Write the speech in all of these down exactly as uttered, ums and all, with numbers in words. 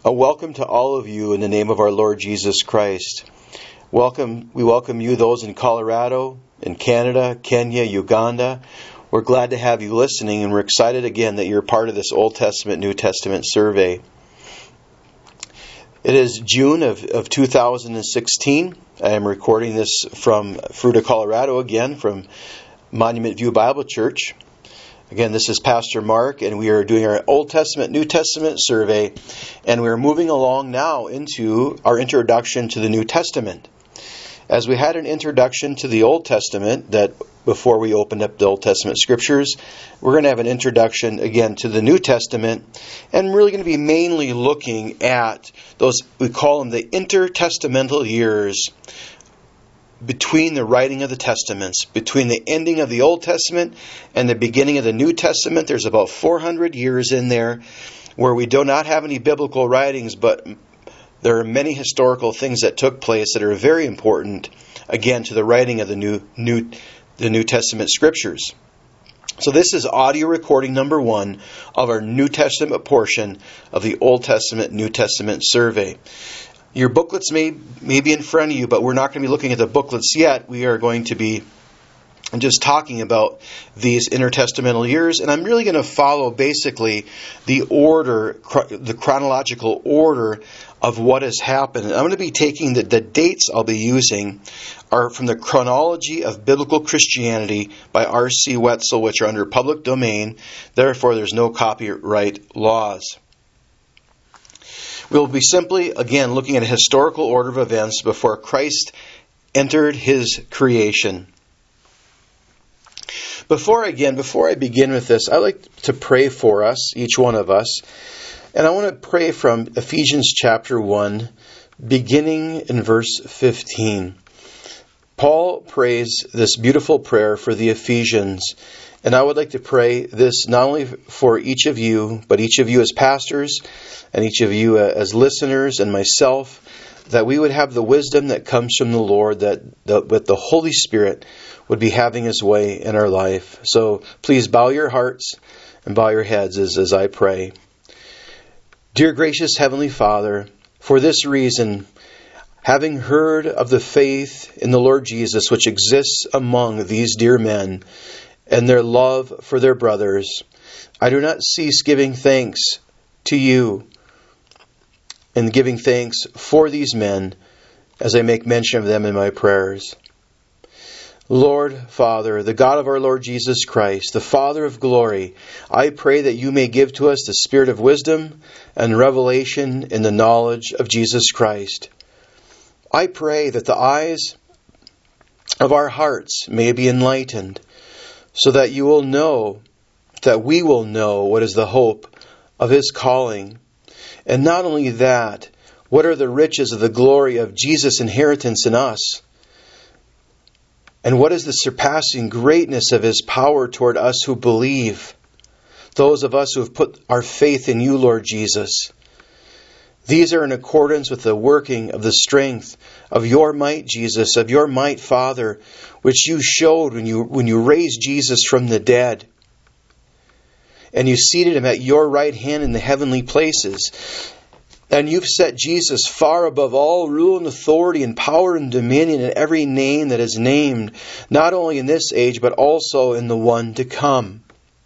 A welcome to all of you in the name of our Lord Jesus Christ. Welcome, we welcome you, those in Colorado, in Canada, Kenya, Uganda. We're glad to have you listening, and we're excited again that you're part of this Old Testament, New Testament survey. It is June of, of two thousand sixteen. I am recording this from Fruita, Colorado again, from Monument View Bible Church. Again, this is Pastor Mark, and we are doing our Old Testament, New Testament survey, and we're moving along now into our introduction to the New Testament. As we had an introduction to the Old Testament, that before we opened up the Old Testament scriptures, we're going to have an introduction again to the New Testament, and we're really going to be mainly looking at those, we call them the intertestamental years, between the writing of the Testaments, between the ending of the Old Testament and the beginning of the New Testament. There's about four hundred years in there where we do not have any biblical writings, but there are many historical things that took place that are very important, again, to the writing of the New, New, the New Testament scriptures. So this is audio recording number one of our New Testament portion of the Old Testament, New Testament survey. Your booklets may, may be in front of you, but we're not going to be looking at the booklets yet. We are going to be just talking about these intertestamental years, and I'm really going to follow basically the order, the chronological order of what has happened. And I'm going to be taking the, the dates I'll be using are from the Chronology of Biblical Christianity by R C Wetzel, which are under public domain. Therefore, there's no copyright laws. We'll be simply, again, looking at a historical order of events before Christ entered his creation. Before, again, before I begin with this, I'd like to pray for us, each one of us. And I want to pray from Ephesians chapter one, beginning in verse fifteen. Paul prays this beautiful prayer for the Ephesians. And I would like to pray this not only for each of you, but each of you as pastors, and each of you as listeners, and myself, that we would have the wisdom that comes from the Lord, that the, that the Holy Spirit would be having his way in our life. So please bow your hearts and bow your heads as, as I pray. Dear gracious Heavenly Father, for this reason, having heard of the faith in the Lord Jesus which exists among these dear men, and their love for their brothers, I do not cease giving thanks to you and giving thanks for these men as I make mention of them in my prayers. Lord, Father, the God of our Lord Jesus Christ, the Father of glory, I pray that you may give to us the spirit of wisdom and revelation in the knowledge of Jesus Christ. I pray that the eyes of our hearts may be enlightened, so that you will know, that we will know what is the hope of his calling. And not only that, what are the riches of the glory of Jesus' inheritance in us? And what is the surpassing greatness of his power toward us who believe, those of us who have put our faith in you, Lord Jesus? These are in accordance with the working of the strength of your might, Jesus, of your might, Father, which you showed when you when you raised Jesus from the dead. And you seated him at your right hand in the heavenly places. And you've set Jesus far above all rule and authority and power and dominion and every name that is named, not only in this age, but also in the one to come.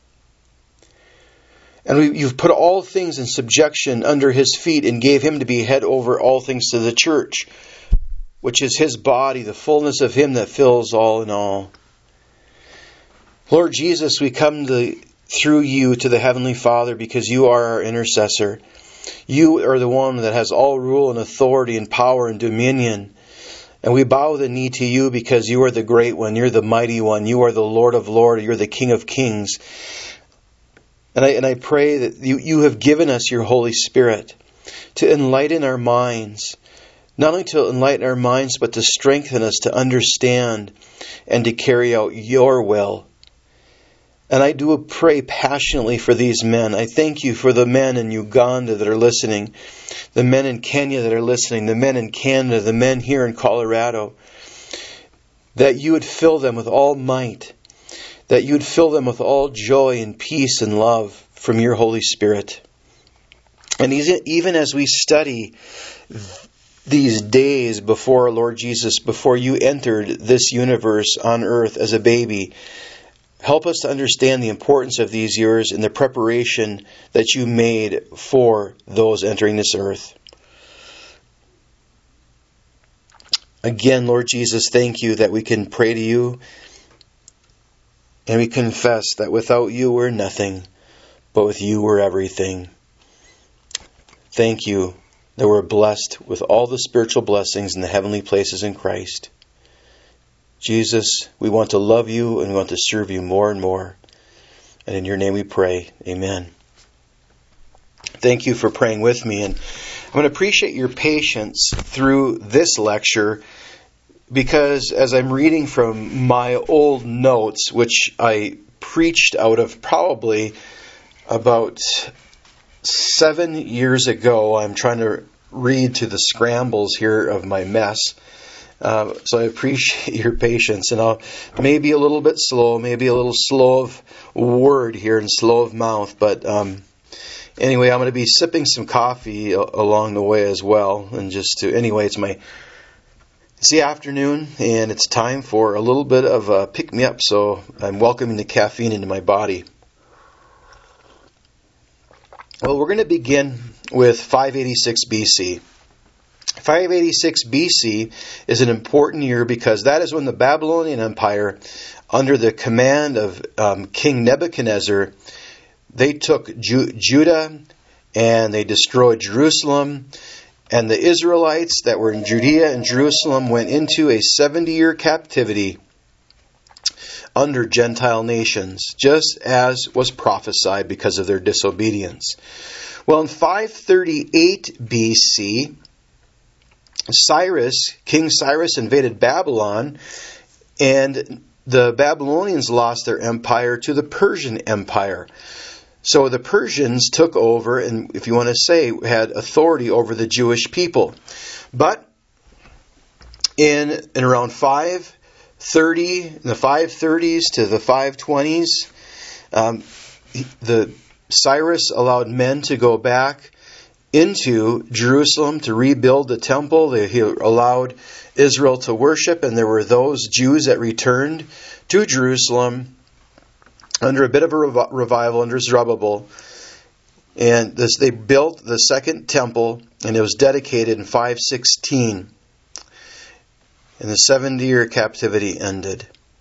And we, you've put all things in subjection under his feet and gave him to be head over all things to the church, which is his body, the fullness of him that fills all in all. Lord Jesus, we come to, through you to the Heavenly Father because you are our intercessor. You are the one that has all rule and authority and power and dominion. And we bow the knee to you because you are the great one. You're the mighty one. You are the Lord of lords. You're the King of kings. And I, and I pray that you, you have given us your Holy Spirit to enlighten our minds. Not only to enlighten our minds, but to strengthen us to understand and to carry out your will. And I do pray passionately for these men. I thank you for the men in Uganda that are listening, the men in Kenya that are listening, the men in Canada, the men here in Colorado, that you would fill them with all might, that you would fill them with all joy and peace and love from your Holy Spirit. And even as we study these days before our Lord Jesus, before you entered this universe on earth as a baby, help us to understand the importance of these years and the preparation that you made for those entering this earth. Again, Lord Jesus, thank you that we can pray to you, and we confess that without you we're nothing, but with you we're everything. Thank you that we're blessed with all the spiritual blessings in the heavenly places in Christ. Jesus, we want to love you and we want to serve you more and more. And in your name we pray. Amen. Thank you for praying with me. And I'm going to appreciate your patience through this lecture, because as I'm reading from my old notes, which I preached out of probably about seven years ago, I'm trying to read to the scrambles here of my mess. Uh, so I appreciate your patience, and I'll maybe a little bit slow, maybe a little slow of word here and slow of mouth, but um, anyway, I'm going to be sipping some coffee a- along the way as well, and just to anyway, it's my it's the afternoon, and it's time for a little bit of a pick me up. So I'm welcoming the caffeine into my body. Well, we're going to begin with five eighty-six B C. five eighty-six B C is an important year because that is when the Babylonian Empire, under the command of um, King Nebuchadnezzar, they took Ju- Judah and they destroyed Jerusalem. And the Israelites that were in Judea and Jerusalem went into a seventy-year captivity under Gentile nations, just as was prophesied because of their disobedience. Well, in five thirty-eight B C, Cyrus, King Cyrus invaded Babylon, and the Babylonians lost their empire to the Persian Empire. So the Persians took over, and if you want to say, had authority over the Jewish people. But in, in around five thirty, in the five thirties to the five twenties, um, the Cyrus allowed men to go back into Jerusalem to rebuild the temple. He allowed Israel to worship, and there were those Jews that returned to Jerusalem under a bit of a rev- revival under Zerubbabel. And this, they built the second temple, and it was dedicated in five sixteen. And the seventy-year captivity ended.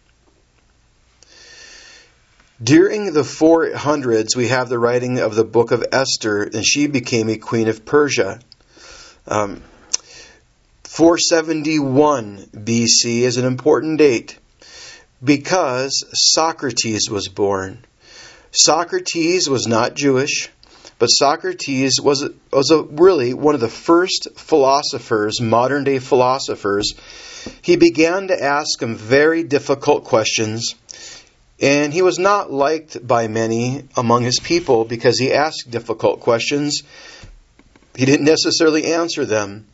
During the four hundreds, we have the writing of the book of Esther, and she became a queen of Persia. Um, four seventy-one B C is an important date because Socrates was born. Socrates was not Jewish, but Socrates was, was a, really one of the first philosophers, modern-day philosophers. He began to ask them very difficult questions, and he was not liked by many among his people because he asked difficult questions. He didn't necessarily answer them.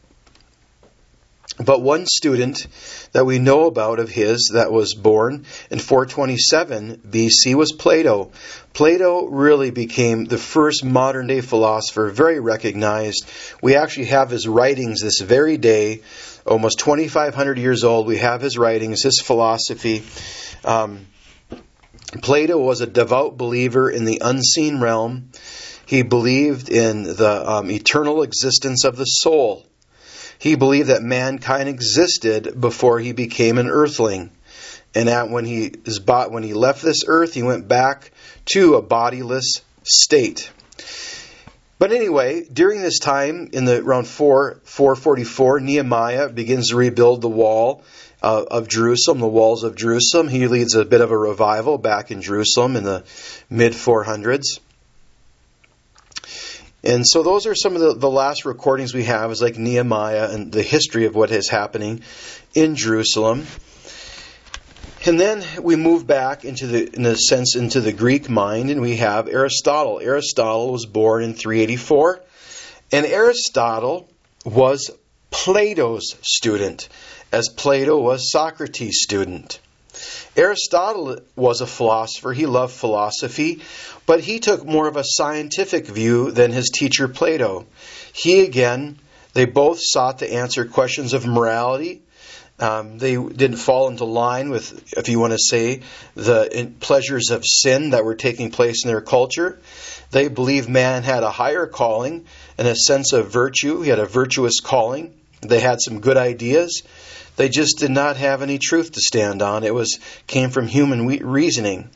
But one student that we know about of his that was born in four twenty-seven B C was Plato. Plato really became the first modern-day philosopher, very recognized. We actually have his writings this very day, almost twenty-five hundred years old. We have his writings, his philosophy. Um, Plato was a devout believer in the unseen realm. He believed in the um, eternal existence of the soul. He believed that mankind existed before he became an earthling, and that when he is bought, when he left this earth, he went back to a bodiless state. But anyway, during this time, in the around four forty-four, Nehemiah begins to rebuild the wall uh, of Jerusalem, the walls of Jerusalem. He leads a bit of a revival back in Jerusalem in the mid four hundreds. And so those are some of the, the last recordings we have, is like Nehemiah and the history of what is happening in Jerusalem. And then we move back into the, in a sense, into the Greek mind, and we have Aristotle. Aristotle was born in three eighty-four, and Aristotle was Plato's student, as Plato was Socrates' student. Aristotle was a philosopher. He loved philosophy, but he took more of a scientific view than his teacher Plato. He, again, they both sought to answer questions of morality. Um, they didn't fall into line with, if you want to say, the pleasures of sin that were taking place in their culture. They believed man had a higher calling and a sense of virtue. He had a virtuous calling. They had some good ideas. They just did not have any truth to stand on. It was came from human we- reasoning.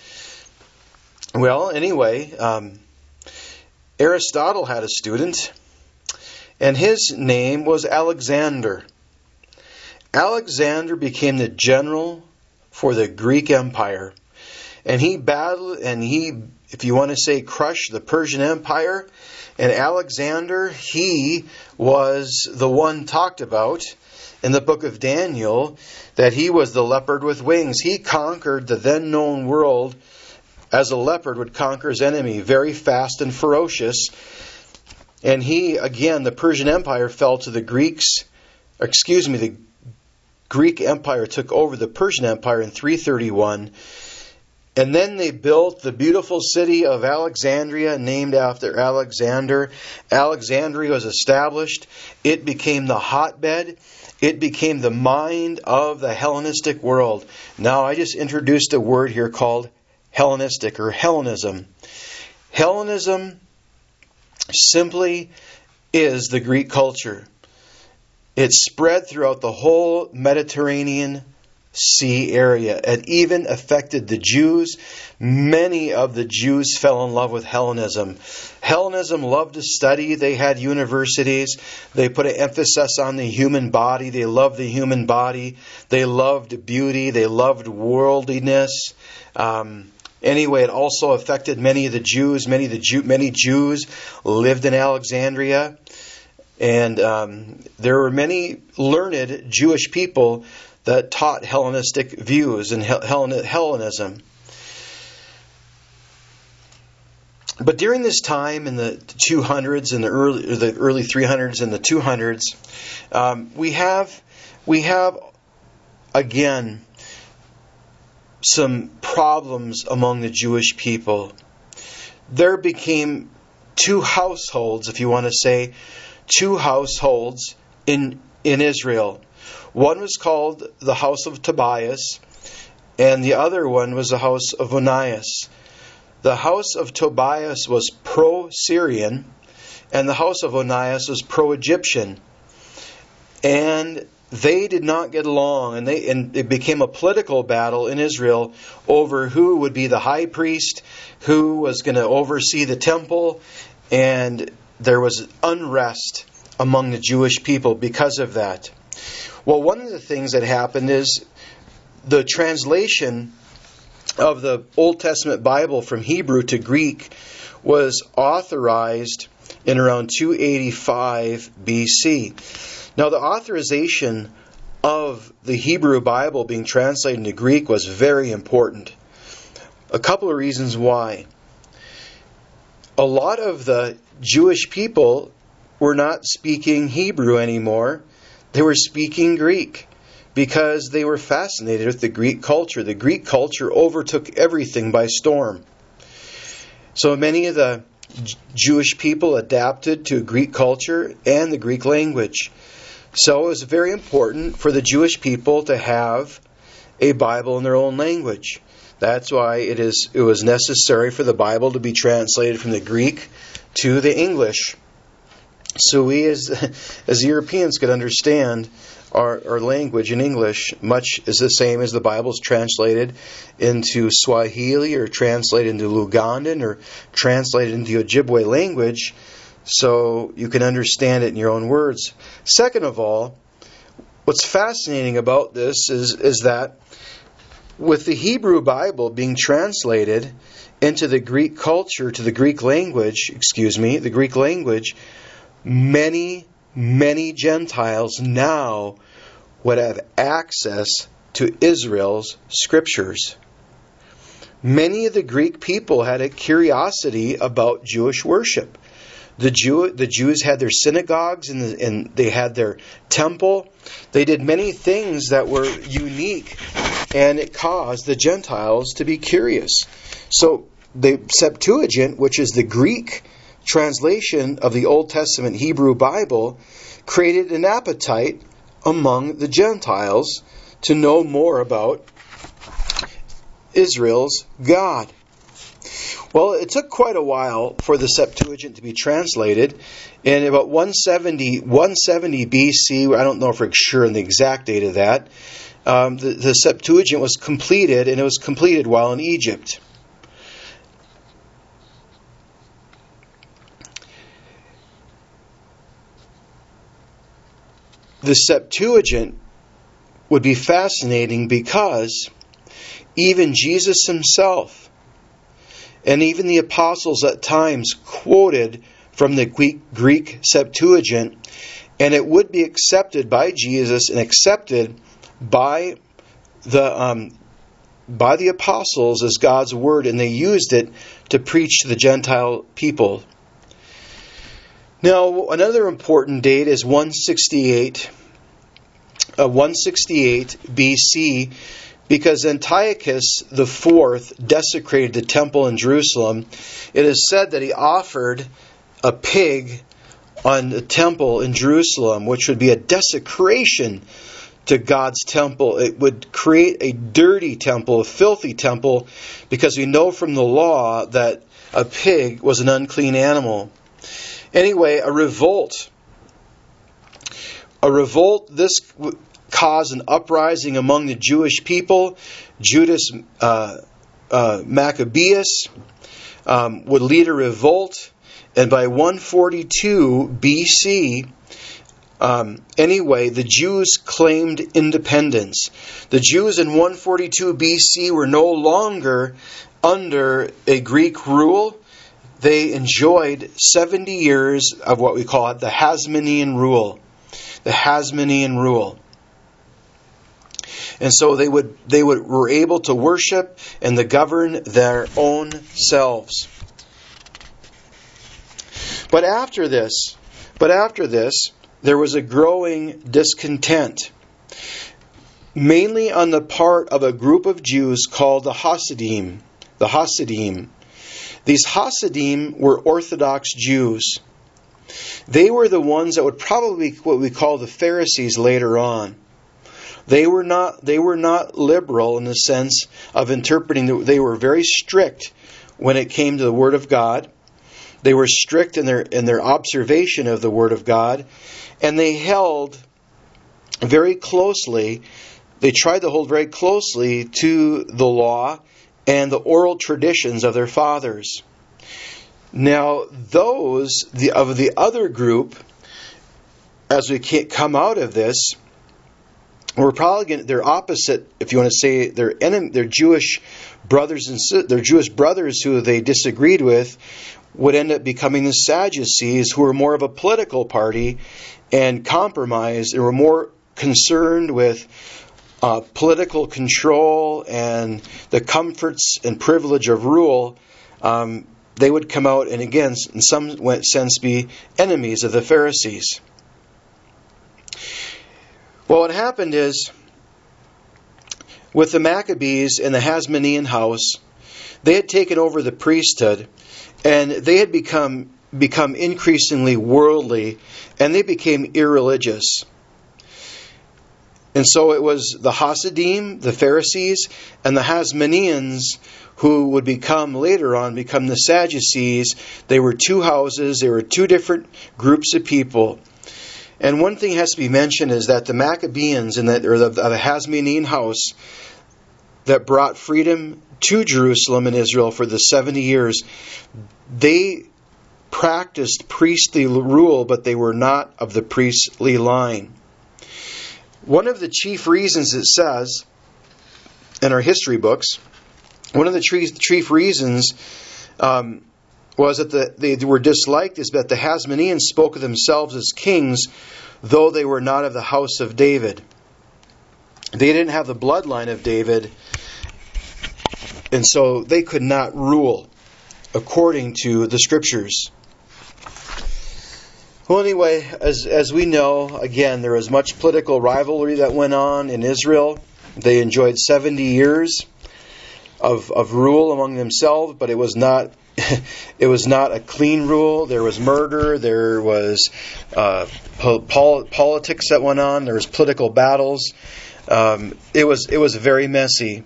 Well, anyway, um, Aristotle had a student, and his name was Alexander. Alexander became the general for the Greek Empire, and he battled, and he, if you want to say, crushed the Persian Empire. And Alexander, he was the one talked about in the book of Daniel, that he was the leopard with wings. He conquered the then known world as a leopard would conquer his enemy, very fast and ferocious. And he, again, the Persian Empire fell to the Greeks, excuse me, the Greek Empire took over the Persian Empire in three thirty-one. And then they built the beautiful city of Alexandria, named after Alexander. Alexandria was established. It became the hotbed. It became the mind of the Hellenistic world. Now, I just introduced a word here called Hellenistic or Hellenism. Hellenism simply is the Greek culture. It spread throughout the whole Mediterranean Sea area. It even affected the Jews. Many of the Jews fell in love with Hellenism. Hellenism loved to study. They had universities. They put an emphasis on the human body. They loved the human body. They loved beauty. They loved worldliness. Um, anyway, it also affected many of the Jews. Many of the Jew, many Jews lived in Alexandria, and um, there were many learned Jewish people that taught Hellenistic views and Hellenism. But during this time in the two hundreds and the early the early three hundreds and the two hundreds, um, we have we have again some problems among the Jewish people. There became two households, if you want to say, two households in in Israel. One was called the house of Tobias, and the other one was the house of Onias. The house of Tobias was pro-Syrian, and the house of Onias was pro-Egyptian. And they did not get along, and, they, and it became a political battle in Israel over who would be the high priest, who was going to oversee the temple, and there was unrest among the Jewish people because of that. Well, one of the things that happened is the translation of the Old Testament Bible from Hebrew to Greek was authorized in around two eighty-five B C. Now, the authorization of the Hebrew Bible being translated into Greek was very important. A couple of reasons why. A lot of the Jewish people were not speaking Hebrew anymore. They were speaking Greek because they were fascinated with the Greek culture. The Greek culture overtook everything by storm. So many of the Jewish people adapted to Greek culture and the Greek language. So it was very important for the Jewish people to have a Bible in their own language. That's why it is it was necessary for the Bible to be translated from the Greek to the English. So we as as Europeans could understand our, our language in English much is the same as the Bible's translated into Swahili or translated into Lugandan or translated into Ojibwe language, so you can understand it in your own words. Second of all, what's fascinating about this is, is that with the Hebrew Bible being translated into the Greek culture, to the Greek language, excuse me, the Greek language, many, many Gentiles now would have access to Israel's scriptures. Many of the Greek people had a curiosity about Jewish worship. The Jew, the Jews had their synagogues and, the, and they had their temple. They did many things that were unique and it caused the Gentiles to be curious. So the Septuagint, which is the Greek translation of the Old Testament Hebrew Bible, created an appetite among the Gentiles to know more about Israel's God. Well, it took quite a while for the Septuagint to be translated. In about one seventy, one seventy B C, I don't know for sure on the exact date of that, um, the, the Septuagint was completed, and it was completed while in Egypt. The Septuagint would be fascinating because even Jesus himself and even the apostles at times quoted from the Greek Septuagint, and it would be accepted by Jesus and accepted by the um, by the apostles as God's word, and they used it to preach to the Gentile people. Now, another important date is one sixty-eight, uh, one sixty-eight B C, because Antiochus the Fourth desecrated the temple in Jerusalem. It is said that he offered a pig on the temple in Jerusalem, which would be a desecration to God's temple. It would create a dirty temple, a filthy temple, because we know from the law that a pig was an unclean animal. Anyway, a revolt. A revolt, this caused an uprising among the Jewish people. Judas uh, uh, Maccabeus um, would lead a revolt. And by one forty-two B C, um, anyway, the Jews claimed independence. The Jews in one forty-two B C were no longer under a Greek rule. They enjoyed seventy years of what we call the Hasmonean rule. The Hasmonean rule. And so they would they would were able to worship and to govern their own selves. But after this, but after this, there was a growing discontent, mainly on the part of a group of Jews called the Hasidim. The Hasidim. These Hasidim were Orthodox Jews. They were the ones that would probably be what we call the Pharisees later on. They were not they were not liberal in the sense of interpreting. They were very strict when it came to the Word of God. They were strict in their in their observation of the Word of God, and they held very closely. They tried to hold very closely to the law and the oral traditions of their fathers. Now, those the of the other group, as we can't come out of this, we're probably going to, they're opposite, if you want to say, their enemy, their Jewish brothers and their Jewish brothers who they disagreed with, would end up becoming the Sadducees, who were more of a political party and compromised, and were more concerned with uh, political control and the comforts and privilege of rule. Um, they would come out and again, in some sense, be enemies of the Pharisees. Well, what happened is, with the Maccabees and the Hasmonean house, they had taken over the priesthood, and they had become become increasingly worldly, and they became irreligious. And so it was the Hasidim, the Pharisees, and the Hasmoneans who would become, later on, become the Sadducees. They were two houses, they were two different groups of people. And one thing has to be mentioned is that the Maccabeans, and the, or the, the Hasmonean house, that brought freedom to Jerusalem and Israel for the seventy years, they practiced priestly rule, but they were not of the priestly line. One of the chief reasons, it says in our history books, one of the chief reasons um, was that the, they were disliked is that the Hasmoneans spoke of themselves as kings, though they were not of the house of David. They didn't have the bloodline of David, and so they could not rule according to the Scriptures. Well, anyway, as as we know, again, there was much political rivalry that went on in Israel. They enjoyed seventy years of of rule among themselves, but it was not it was not a clean rule. There was murder. There was uh, pol- politics that went on. There was political battles. Um, it was it was very messy.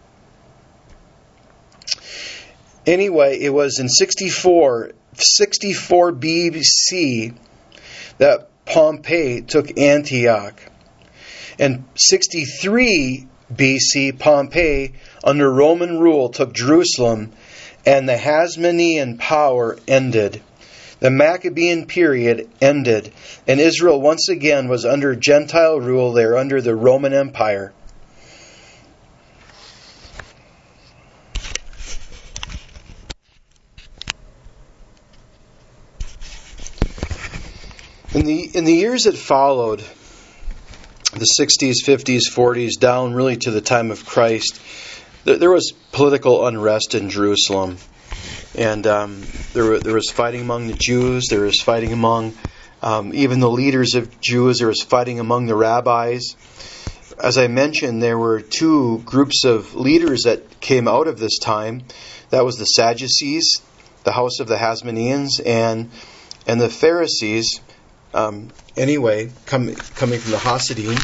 Anyway, it was in sixty-four, sixty-four B C that Pompey took Antioch. In sixty-three B C, Pompey, under Roman rule, took Jerusalem, and the Hasmonean power ended. The Maccabean period ended, and Israel once again was under Gentile rule. They were under the Roman Empire. In the in the years that followed, the sixties, fifties, forties, down really to the time of Christ, there, there was political unrest in Jerusalem. And um, there, were, there was fighting among the Jews. There was fighting among um, even the leaders of Jews. There was fighting among the rabbis. As I mentioned, there were two groups of leaders that came out of this time. That was the Sadducees, the house of the Hasmoneans, and and the Pharisees. Um, anyway, com- coming from the Hasidim.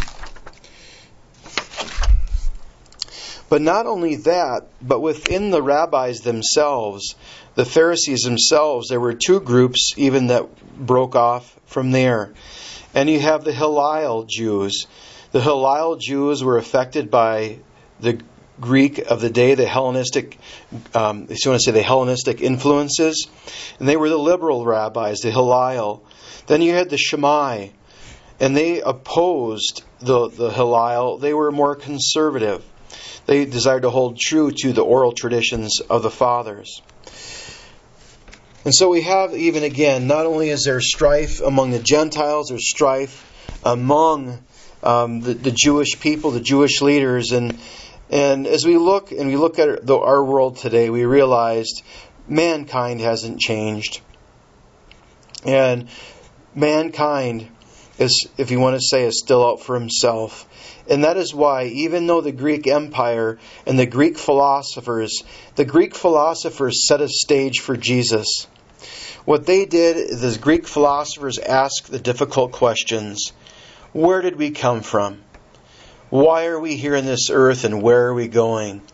But not only that, but within the rabbis themselves, the Pharisees themselves, there were two groups even that broke off from there. And you have the Hillel Jews. The Hillel Jews were affected by the Greek of the day, the Hellenistic, um, if you want to say the Hellenistic influences. And they were the liberal rabbis, the Hillel. Then you had the Shammai, and they opposed the, the Hillel. They were more conservative. They desired to hold true to the oral traditions of the fathers. And so we have, even again, not only is there strife among the Gentiles, there's strife among um, the, the Jewish people, the Jewish leaders. And and as we look and we look at the, our world today, we realized mankind hasn't changed. And mankind is, if you want to say, is still out for himself. And that is why, even though the Greek Empire and the Greek philosophers, the Greek philosophers set a stage for Jesus. What they did, the Greek philosophers asked the difficult questions. Where did we come from? Why are we here on this earth, and where are we going?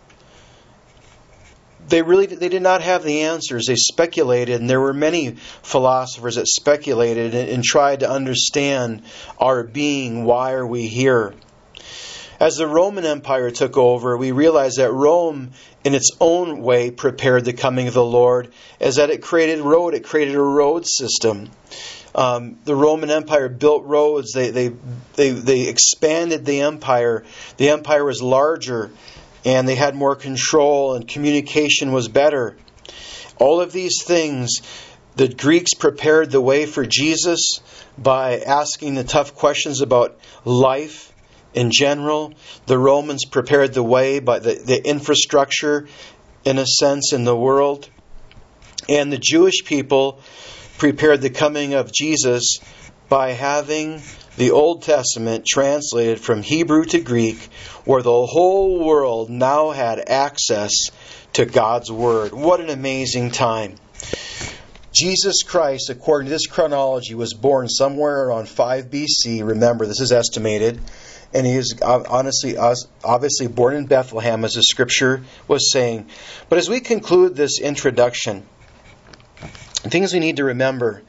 They really they did not have the answers. They speculated, and there were many philosophers that speculated and, and tried to understand our being. Why are we here? As the Roman Empire took over, we realized that Rome, in its own way, prepared the coming of the Lord, as that it created road. It created a road system. Um, the Roman Empire built roads. They they they they expanded the empire. The empire was larger, and they had more control, and communication was better. All of these things, the Greeks prepared the way for Jesus by asking the tough questions about life in general. The Romans prepared the way by the, the infrastructure, in a sense, in the world. And the Jewish people prepared the coming of Jesus by having the Old Testament translated from Hebrew to Greek, where the whole world now had access to God's Word. What an amazing time. Jesus Christ, according to this chronology, was born somewhere around five B C. Remember, this is estimated. And he is honestly, obviously born in Bethlehem, as the scripture was saying. But as we conclude this introduction, things we need to remember.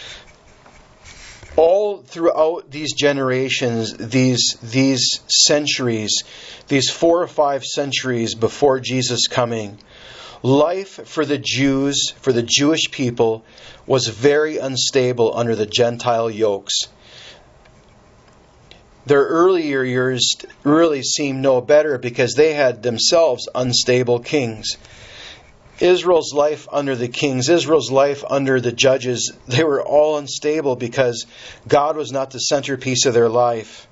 All throughout these generations, these these centuries, these four or five centuries before Jesus' coming, life for the Jews, for the Jewish people, was very unstable under the Gentile yokes. Their earlier years really seemed no better because they had themselves unstable kings. Israel's life under the kings, Israel's life under the judges, they were all unstable because God was not the centerpiece of their life.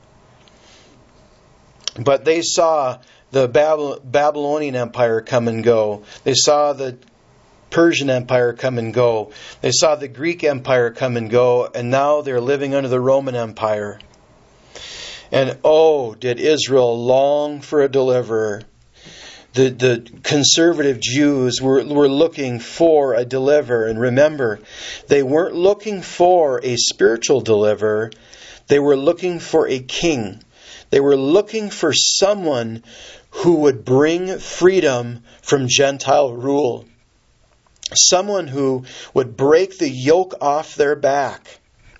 But they saw the Babylonian Empire come and go. They saw the Persian Empire come and go. They saw the Greek Empire come and go, and now they're living under the Roman Empire. And oh, did Israel long for a deliverer. The, the conservative Jews were, were looking for a deliverer. And remember, they weren't looking for a spiritual deliverer. They were looking for a king. They were looking for someone who would bring freedom from Gentile rule. Someone who would break the yoke off their back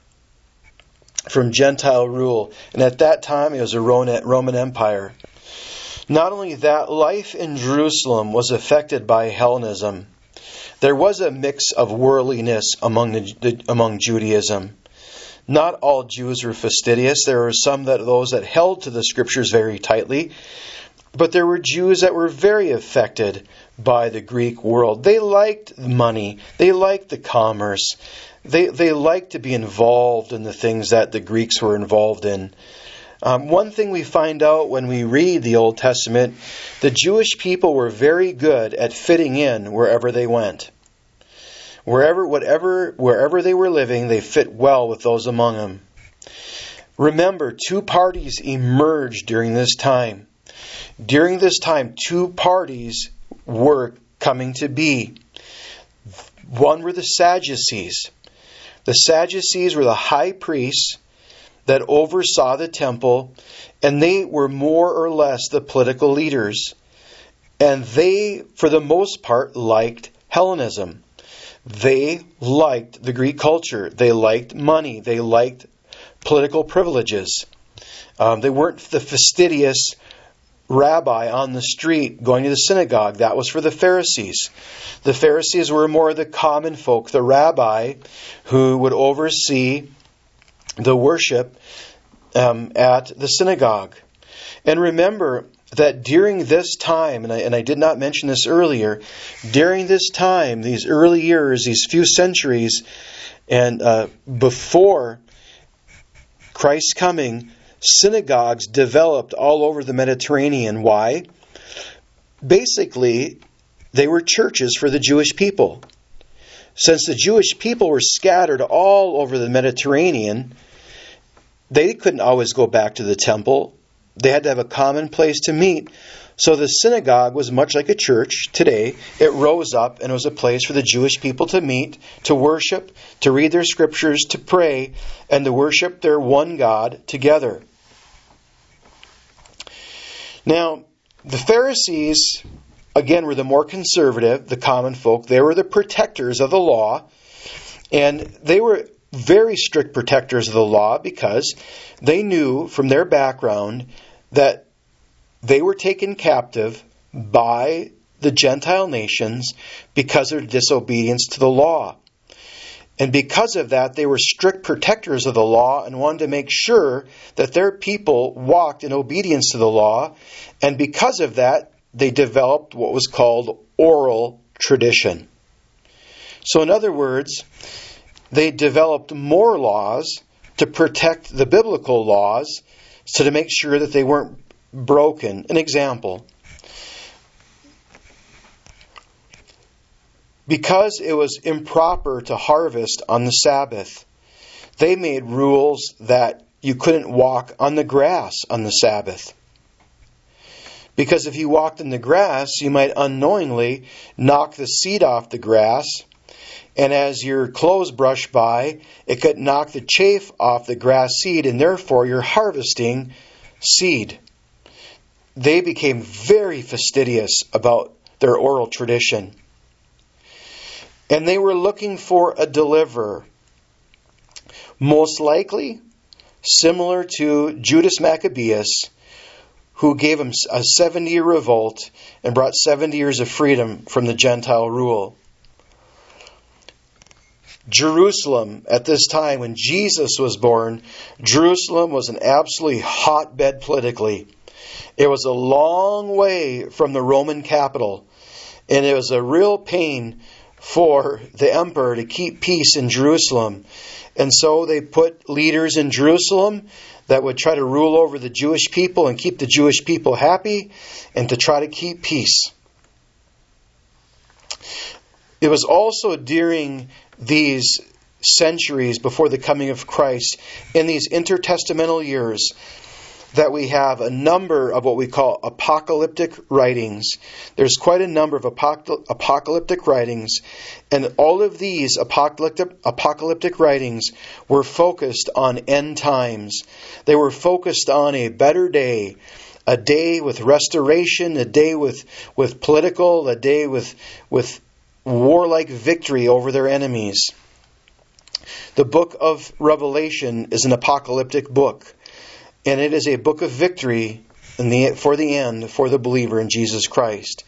from Gentile rule. And at that time, it was a Roman Empire. Not only that, life in Jerusalem was affected by Hellenism. There was a mix of worldliness among the, the, among Judaism. Not all Jews were fastidious. There were some that those that held to the Scriptures very tightly. But there were Jews that were very affected by the Greek world. They liked money. They liked the commerce. They, they liked to be involved in the things that the Greeks were involved in. Um, one thing we find out when we read the Old Testament, the Jewish people were very good at fitting in wherever they went. Wherever, whatever, wherever they were living, they fit well with those among them. Remember, two parties emerged during this time. During this time, two parties were coming to be. One were the Sadducees. The Sadducees were the high priests that oversaw the temple, and they were more or less the political leaders. And they, for the most part, liked Hellenism. They liked the Greek culture. They liked money. They liked political privileges. Um, they weren't the fastidious rabbi on the street going to the synagogue. That was for the Pharisees. The Pharisees were more the common folk, the rabbi who would oversee the worship um, at the synagogue. And remember that during this time, and I, and I did not mention this earlier, during this time, these early years, these few centuries, and uh, before Christ's coming, synagogues developed all over the Mediterranean. Why? Basically, they were churches for the Jewish people. Since the Jewish people were scattered all over the Mediterranean, they couldn't always go back to the temple. They had to have a common place to meet. So the synagogue was much like a church today. It rose up and was a place for the Jewish people to meet, to worship, to read their scriptures, to pray, and to worship their one God together. Now, the Pharisees, again, were the more conservative, the common folk. They were the protectors of the law. And they were very strict protectors of the law because they knew from their background that they were taken captive by the Gentile nations because of their disobedience to the law. And because of that, they were strict protectors of the law and wanted to make sure that their people walked in obedience to the law. And because of that, they developed what was called oral tradition. So in other words, they developed more laws to protect the biblical laws, so to make sure that they weren't broken. An example. Because it was improper to harvest on the Sabbath, they made rules that you couldn't walk on the grass on the Sabbath. Because if you walked in the grass, you might unknowingly knock the seed off the grass, and as your clothes brush by, it could knock the chaff off the grass seed, and therefore you're harvesting seed. They became very fastidious about their oral tradition. And they were looking for a deliverer. Most likely, similar to Judas Maccabeus, who gave him a seventy-year revolt and brought seventy years of freedom from the Gentile rule. Jerusalem, at this time when Jesus was born, Jerusalem was an absolutely hotbed politically. It was a long way from the Roman capital, and it was a real pain for the emperor to keep peace in Jerusalem. And so they put leaders in Jerusalem that would try to rule over the Jewish people and keep the Jewish people happy and to try to keep peace. It was also during these centuries before the coming of Christ, in these intertestamental years, that we have a number of what we call apocalyptic writings. There's quite a number of apocal- apocalyptic writings, and all of these apocalyptic, apocalyptic writings were focused on end times. They were focused on a better day, a day with restoration, a day with, with political, a day with, with warlike victory over their enemies. The book of Revelation is an apocalyptic book, and it is a book of victory in the, for the end for the believer in Jesus Christ.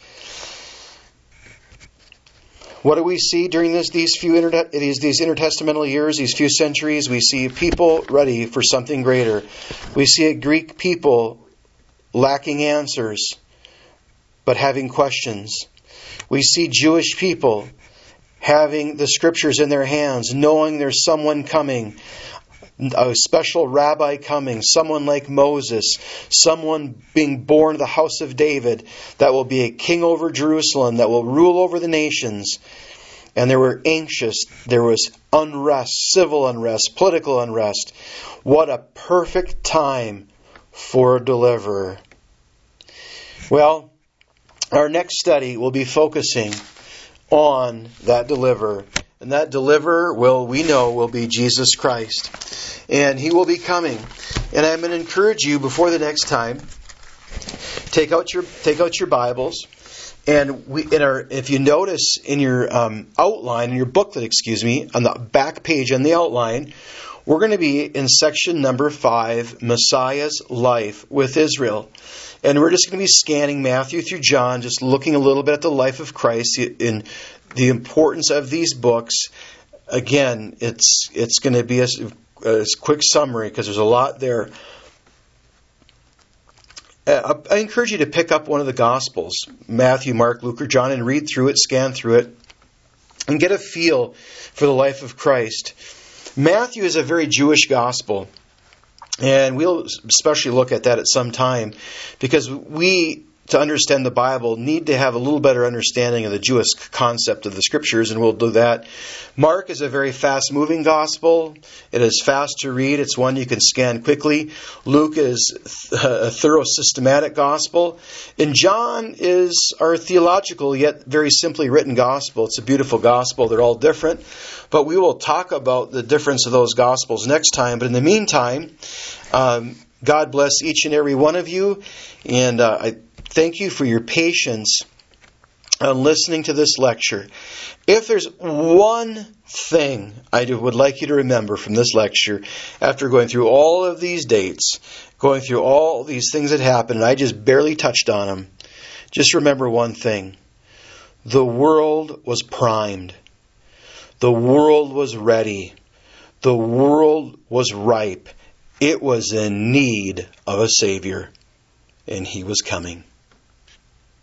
What do we see during this, these few inter, these, these intertestamental years, these few centuries? We see people ready for something greater. We see a Greek people lacking answers, but having questions. We see Jewish people having the scriptures in their hands, knowing there's someone coming, a special rabbi coming, someone like Moses, someone being born of the house of David, that will be a king over Jerusalem, that will rule over the nations. And they were anxious. There was unrest, civil unrest, political unrest. What a perfect time for a deliverer. Well, our next study will be focusing on that deliverer. And that deliverer, will we know, will be Jesus Christ. And He will be coming. And I'm going to encourage you before the next time, take out your take out your Bibles. And we, in our, if you notice in your um, outline, in your booklet, excuse me, on the back page on the outline, we're going to be in section number five, Messiah's Life with Israel. And we're just going to be scanning Matthew through John, just looking a little bit at the life of Christ, in the importance of these books. Again, it's it's going to be a, a quick summary because there's a lot there. Uh, I encourage you to pick up one of the Gospels, Matthew, Mark, Luke, or John, and read through it, scan through it, and get a feel for the life of Christ. Matthew is a very Jewish Gospel. And we'll especially look at that at some time, because we, to understand the Bible, need to have a little better understanding of the Jewish concept of the Scriptures, and we'll do that. Mark is a very fast-moving gospel. It is fast to read. It's one you can scan quickly. Luke is a thorough, systematic gospel. And John is our theological, yet very simply written gospel. It's a beautiful gospel. They're all different. But we will talk about the difference of those gospels next time. But in the meantime, um, God bless each and every one of you. And uh, I thank you for your patience on listening to this lecture. If there's one thing I would like you to remember from this lecture, after going through all of these dates, going through all these things that happened, and I just barely touched on them, just remember one thing. The world was primed. The world was ready. The world was ripe. It was in need of a Savior, and He was coming.